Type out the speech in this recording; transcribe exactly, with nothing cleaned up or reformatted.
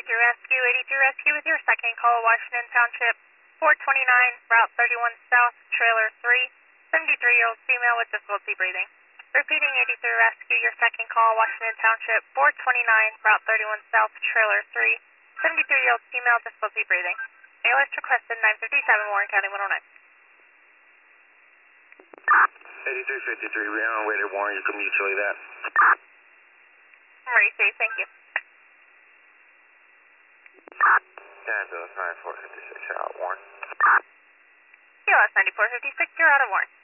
eighty-three Rescue, eighty-three Rescue with your second call, Washington Township, four twenty-nine, Route thirty-one South, Trailer three, seventy-three-year-old female with difficulty breathing. Repeating, eighty-three Rescue, your second call, Washington Township, four twenty-nine, Route thirty-one South, Trailer three, seventy-three-year-old female, difficulty breathing. A L S requested nine fifty-seven, Warren County one oh nine. eighty-three fifty-three, we on our way to Warren, you can mutually that. I'm ready, safe, thank you. Ambulance nine four five six, you're out, Warren. A L S ninety-four fifty-six, you're out of Warren.